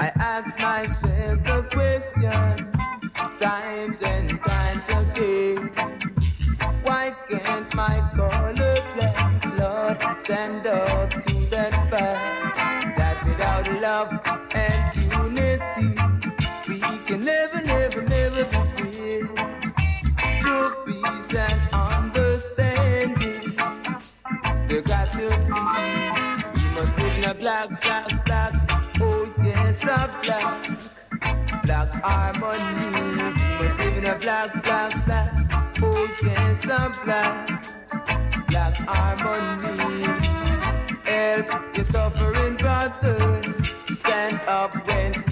I ask myself the question times and times again. Why can't my color black Lord stand up to that fact that without love and unity we can never, never, never be free? True peace and understanding there got to be. We must live in a black, black, black. Oh yes, a black harmony. We must live in a black, black, black. Oh yes, a black harmony. Help your suffering brother. Stand up when